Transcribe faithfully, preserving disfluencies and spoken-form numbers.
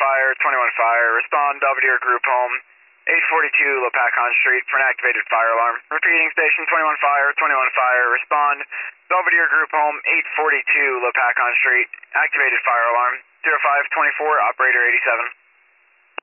Fire, twenty-one Fire, respond Belvedere Group Home, eight forty-two Lopakon Street for an activated fire alarm. Repeating station twenty-one Fire, twenty-one Fire, respond Belvedere Group Home, eight forty-two Lopakon Street, activated fire alarm, zero five twenty-four, operator eighty-seven.